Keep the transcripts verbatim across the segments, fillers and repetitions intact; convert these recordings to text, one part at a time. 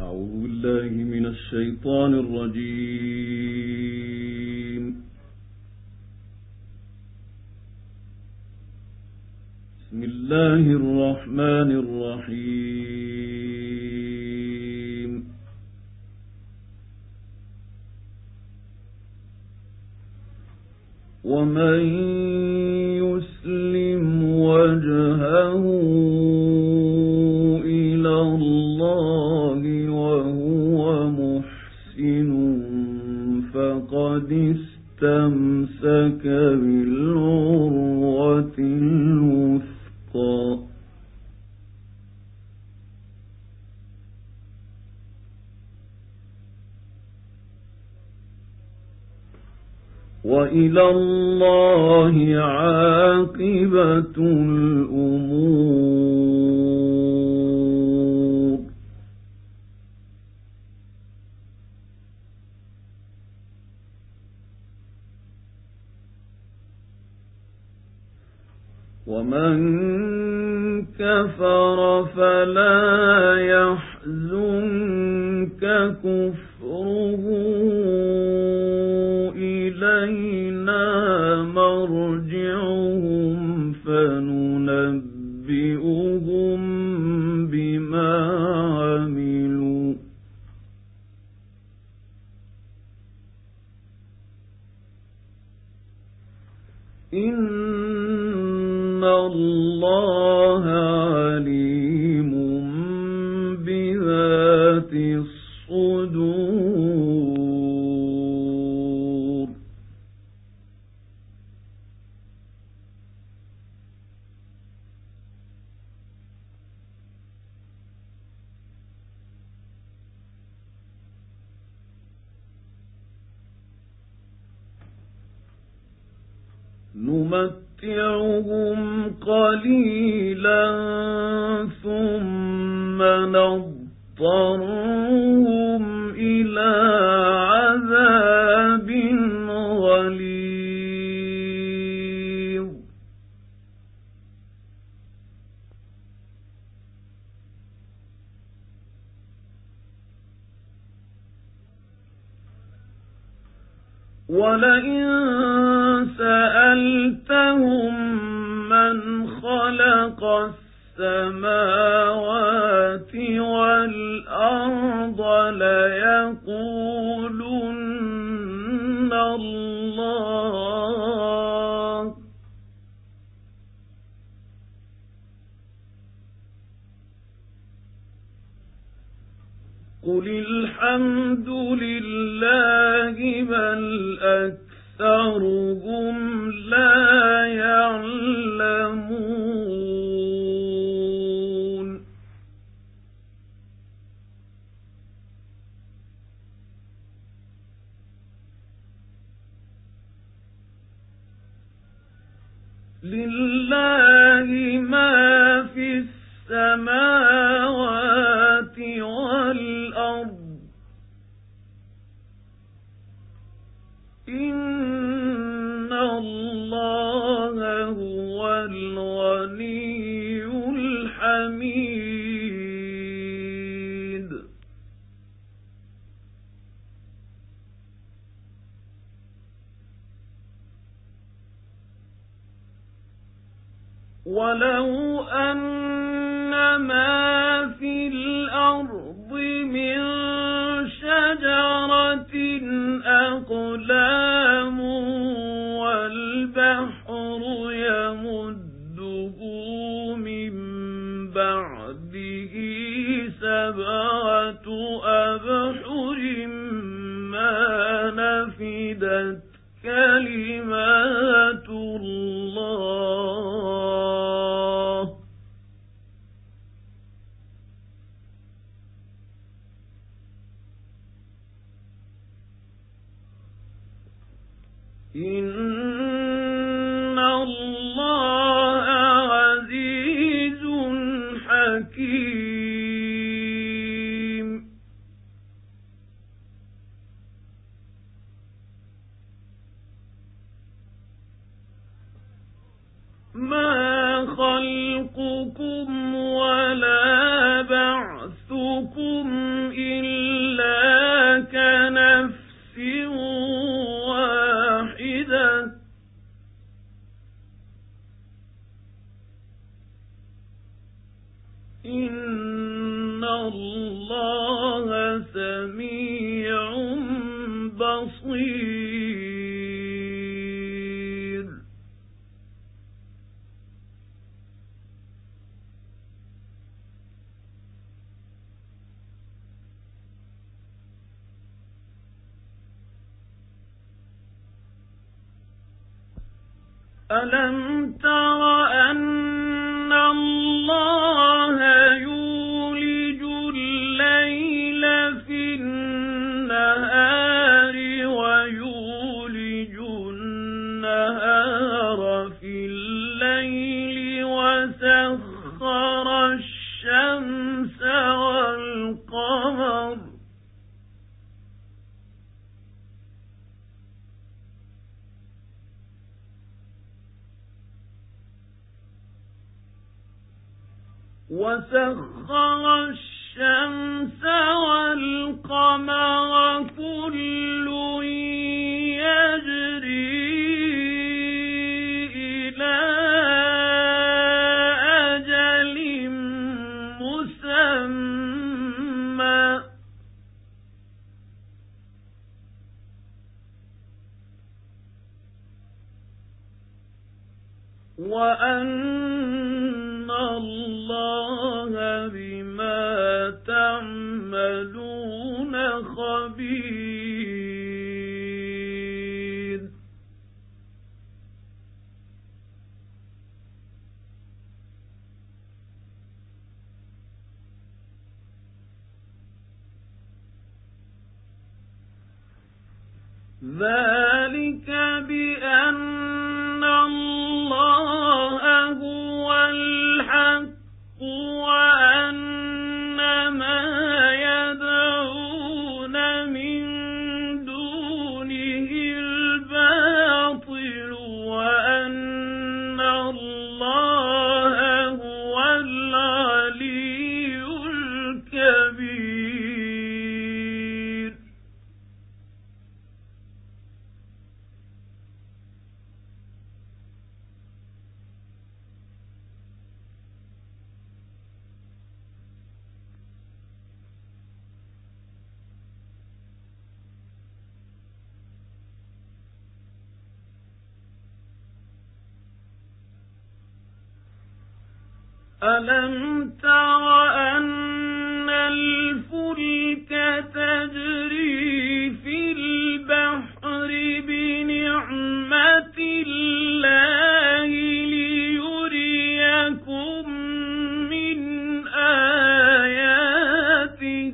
أعوذ بالله من الشيطان الرجيم. بسم الله الرحمن الرحيم. ومن يسلم وجهه إلى الله وهو محسن فقد استمسك بالعروة الوثقى. وإلى الله عاقبة الأمور. ومن كفر فلا يحزنك كفره إلينا مرجعهم فننبئهم بما عملوا إن الله عليم بذات الصدور. نمتعهم قليلا ثم نضطرهم إلى عذاب غليظ. ولئن سألتهم من خلق السماوات والأرض ليقولن الله. قل الحمد لله بل أكثرهم لا يعلمون. لله ما في السماوات والأرض إن الله هو الغني الحميد. ولو أن ما في الأرض من شجرة أقلام والبحر يمده من بعده سبعة أبحر ما نفدت كلمات الله إن الله عزيز حكيم. ما خلقكم ولا بعثكم إلا إن الله سميع بصير. ألم تر أن الله يولج الليل في النهار ويولج النهار في الليل وسخر الشمس والقمر وسخر الشمس والقمر كل يجري إلى أجل مسمى وأن الله بما تعملون خبير. ذلك بأن الله هو الحق وأن ما يدعون من دونه الباطل وأن الله هو العلي الكبير. ألم تر أن الفلك تجري في البحر بنعمة الله ليريكم من آياته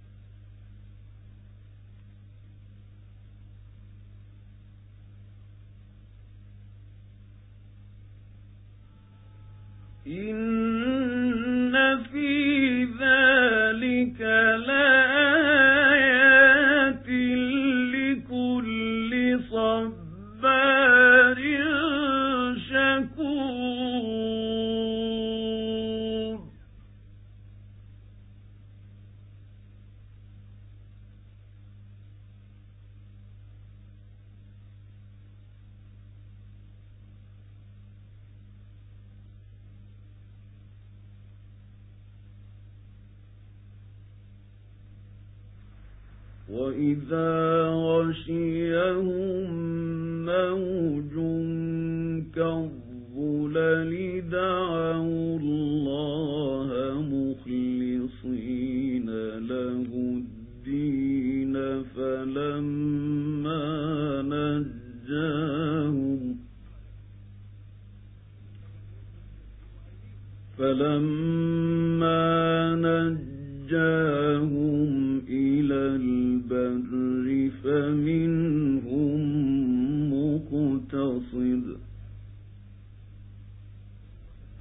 إن في ذلك لآيات لكل صبار شكور. وإذا غشيهم موج كالظلل دعوا الله مخلصين له الدين فلما نجاهم فلما نجاهم إلى البر فمنهم مقتصد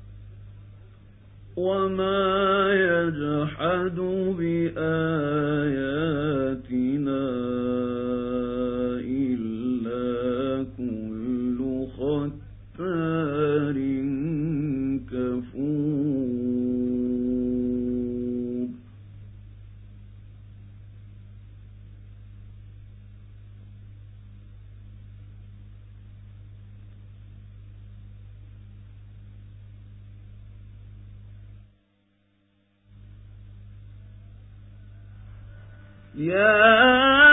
يا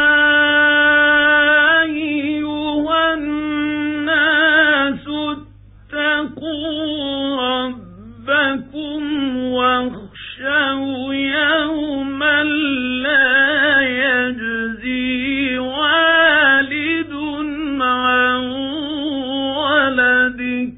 أيها الناس اتقوا ربكم واخشوا يوما لا يجزي والد عن ولده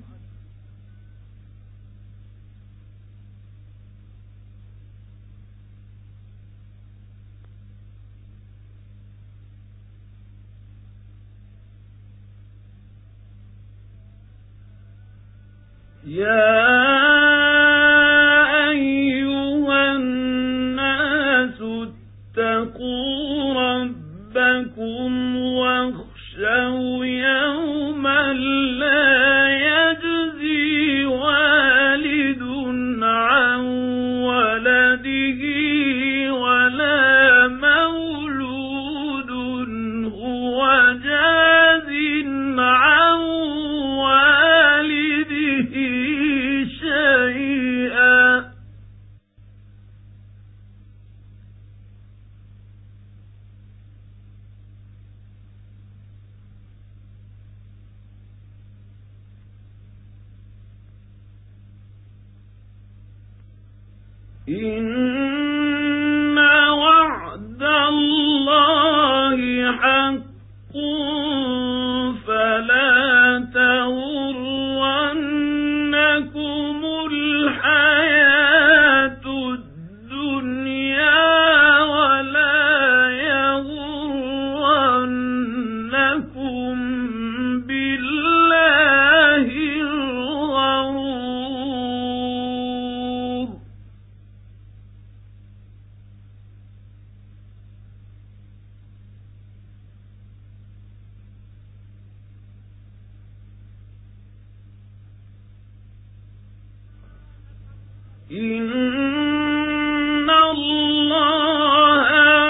يا أيها الناس اتقوا ربكم واخشوا يوما لا يجزي والد عن ولده ولا مولود هو جاز عن والده شيئا إن وعد الله حق فلا تغرنكم الحياة الدنيا ولا يغرنكم بالله الغرور إن الله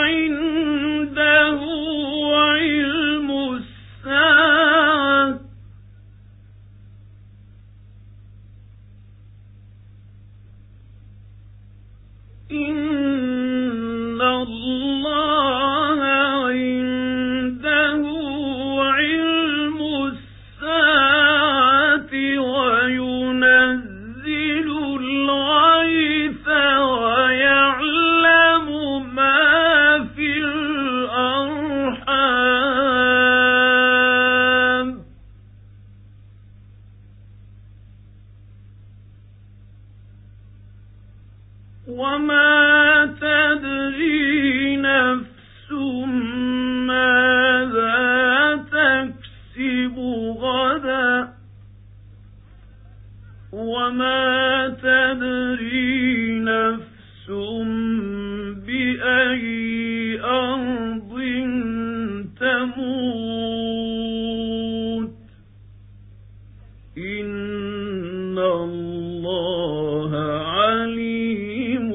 عنده علم الساعة إن الله عنده علم الساعة وينزل الغيث ويعلم ما في الأرحام وما تدري نفس ماذا تكسب غدا وما تدري نفس بأي أرض تموت إن الله عليم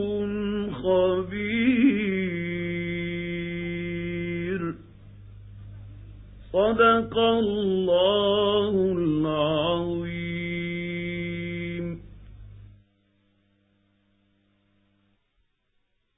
خبير. صدق الله